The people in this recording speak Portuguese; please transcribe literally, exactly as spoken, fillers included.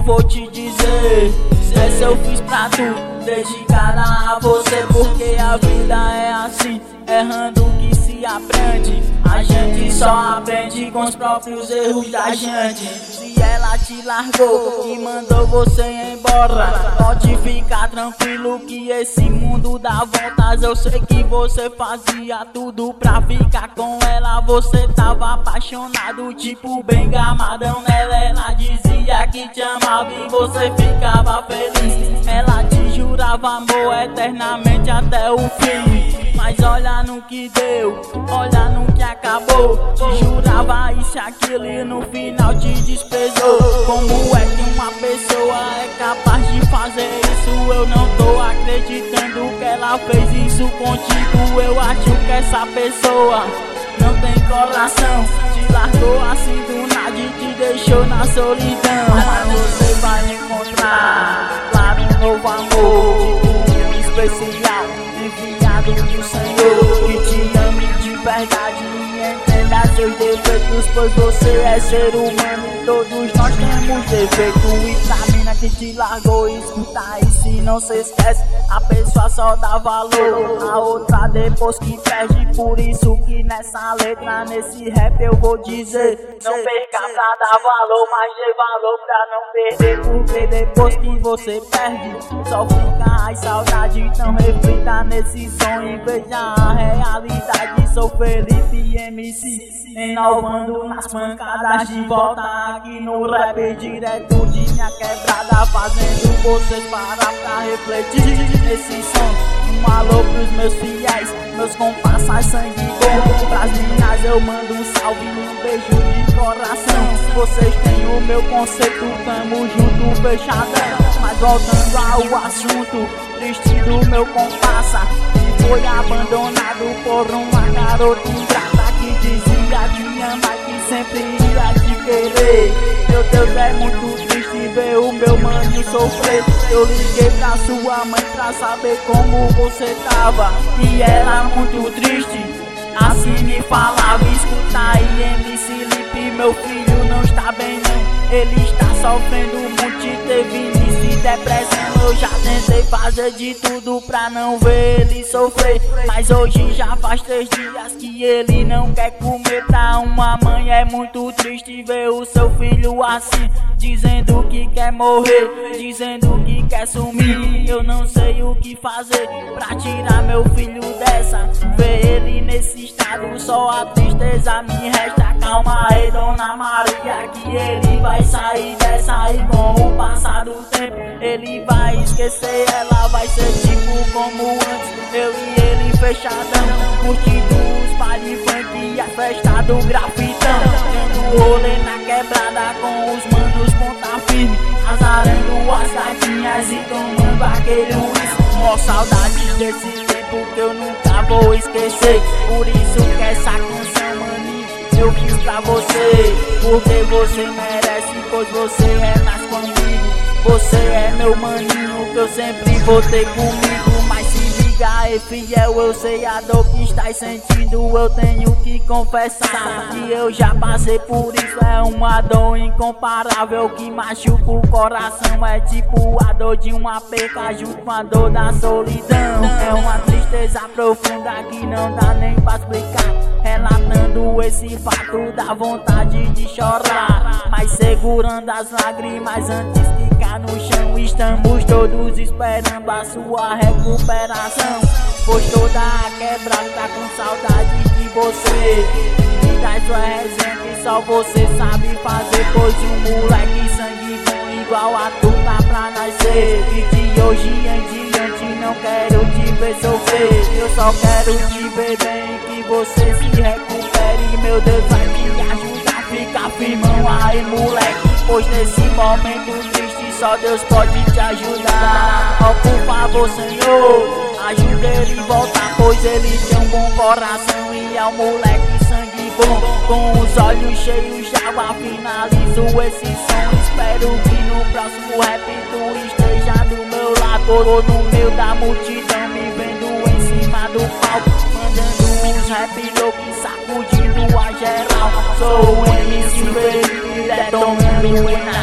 vou te dizer, essa eu fiz pra tu, dedicada a você, porque a vida é assim, errando que se aprende. A gente só aprende com os próprios erros da gente. Se ela te largou e mandou você embora, pode ficar tranquilo que esse mundo dá voltas. Eu sei que você fazia tudo pra ficar com ela. Você tava apaixonado, tipo bem gamadão nela. Ela dizia que te amava e você ficava feliz. Ela te jurava amor eternamente até o fim. Mas olha no que deu, olha no que acabou. Te jurava isso e aquilo e no final te desprezou. Como é que uma pessoa é capaz de fazer isso? Eu não tô acreditando que ela fez isso contigo. Eu acho que essa pessoa não tem coração. Te largou assim do nada e te deixou na solidão. Mas você vai encontrar, claro, um novo amor, tipo um especial, enviado do Senhor, que te ame de verdade e entenda seus defeitos, pois você é ser humano e todos nós temos defeito. E pra mina que te largou, escuta isso e não se esquece, a pessoa só dá valor a outra depois que perde. Por isso que nessa letra, nesse rap eu vou dizer, não perca pra dar valor, mas dê valor pra não perder, porque depois que você perde só fica a saudade. Então reflita nesse som e veja a realidade. Sou Felipe M C, inovando nas pancadas, de volta aqui no rap, direto de minha quebrada, fazendo vocês parar pra refletir nesse som. Um alô pros meus fiéis, meus comparsas, sangue bom. Pras minas eu mando um salve e um beijo de coração. Vocês têm o meu conceito, tamo junto, fechadão. Mas voltando ao assunto triste do meu comparsa, que foi abandonado por uma garota ingrata que dizia te amar, que sempre ia te querer. Meu Deus, é muito triste ver o meu mano sofrer. Eu liguei pra sua mãe pra saber como você tava, e ela muito triste assim me falava. Escuta aí, M C Lipe, meu filho não está bem não, ele está sofrendo muito e teve início de depressão. Eu já tentei fazer de tudo pra não ver ele sofrer, mas hoje já faz três dias que ele não quer comer. Pra uma mãe é muito triste ver o seu filho assim, dizendo que quer morrer, dizendo que quer sumir. Eu não sei o que fazer pra tirar meu filho dessa, ver ele nesse estado, só a tristeza me resta. Calma aí, Dona Maria, que ele vai sair dessa, e com o passar do tempo ele vai esquecer. Ela vai ser tipo como antes, eu e ele fechadão, curtindo os baile funk e a festa do grafitão, dando rolê na quebrada com os manos ponta firme, azarando as gatinhas e tomando aquele uísque. Mó saudade desse tempo que eu nunca vou esquecer. Por isso que essa canção, maninho, eu fiz pra você, porque você merece, pois você é mais comigo. Você é meu maninho que eu sempre vou ter comigo. Mas se liga aí, fiel, eu sei a dor que estás sentindo. Eu tenho que confessar que eu já passei por isso. É uma dor incomparável que machuca o coração. É tipo a dor de uma perca junto com a dor da solidão. É uma tristeza profunda que não dá nem pra explicar. Relatando esse fato dá vontade de chorar, mas segurando as lágrimas antes que caia no chão. Estamos todos esperando a sua recuperação, pois toda a quebrada tá com saudade de você e da sua resenha que só você sabe fazer. Pois um moleque sangue bom igual a tu tá pra nascer, e de hoje em diante não quero te ver sofrer. Eu só quero te ver bem, que você se recupere. Meu Deus vai te ajudar, fica firmão aí, moleque, pois nesse momento triste só Deus pode te ajudar. Ó, por favor, Senhor, ajuda ele a voltar, pois ele tem um bom coração e é um moleque sangue bom. Com os olhos cheios de água finalizo esse som. Espero que no próximo rap tu esteja do meu lado, ou no meio da multidão, me vendo em cima do palco, mandando uns rap loucos, sacudindo a geral. Sou o M C Felipe, detonando em